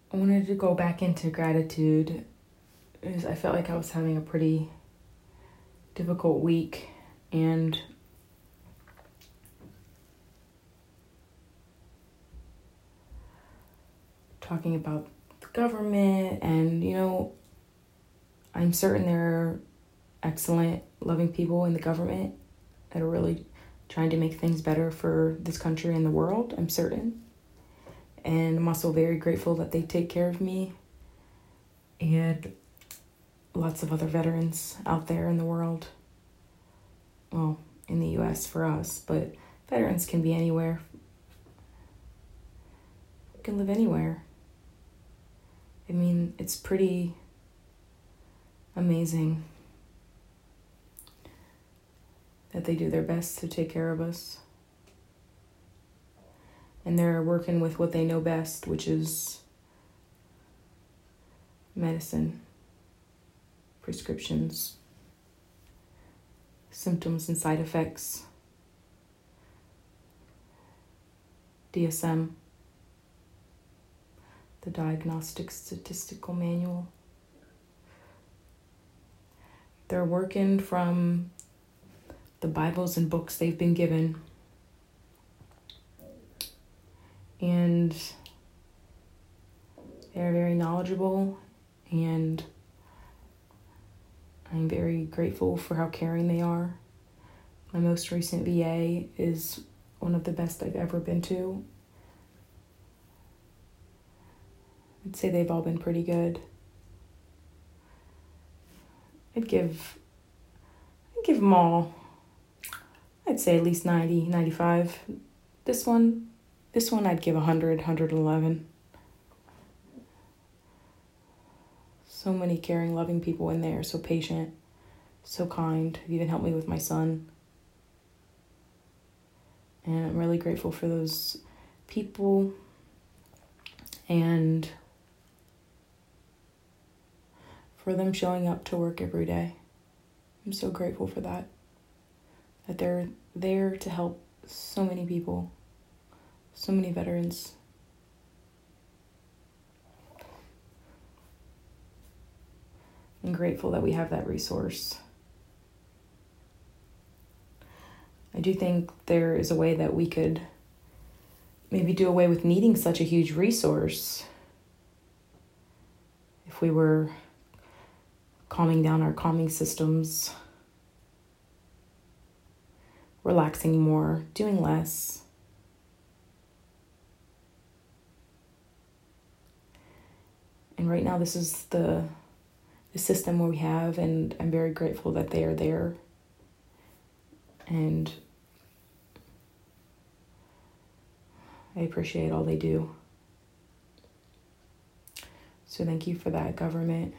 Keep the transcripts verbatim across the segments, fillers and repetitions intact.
I wanted to go back into gratitude because I felt like I was having a pretty difficult week, and talking about the government, and you know, I'm certain there are excellent, loving people in the government that are really trying to make things better for this country and the world, I'm certain. And I'm also very grateful that they take care of me and lots of other veterans out there in the world. Well, in the U S for us, but veterans can be anywhere. You can live anywhere. I mean, it's pretty amazing that they do their best to take care of us. And they're working with what they know best, which is medicine, prescriptions, symptoms and side effects, D S M, the Diagnostic Statistical Manual. They're working from the Bibles and books they've been given. And they're very knowledgeable, and I'm very grateful for how caring they are. My most recent V A is one of the best I've ever been to. I'd say they've all been pretty good. I'd give, I'd give them all, I'd say at least ninety, ninety-five. This one, this one I'd give one hundred, one hundred eleven. So many caring, loving people in there, so patient, so kind. Have even helped me with my son. And I'm really grateful for those people and for them showing up to work every day. I'm so grateful for that. That they're there to help so many people, so many veterans. I'm grateful that we have that resource. I do think there is a way that we could maybe do away with needing such a huge resource if we were calming down our calming systems, relaxing more, doing less. And right now this is the the system where we have, and I'm very grateful that they are there. And I appreciate all they do. So thank you for that, government.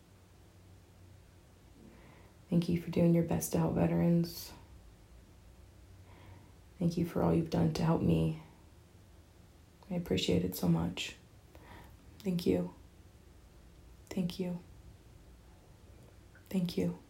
Thank you for doing your best to help veterans. Thank you for all you've done to help me. I appreciate it so much. Thank you. Thank you. Thank you.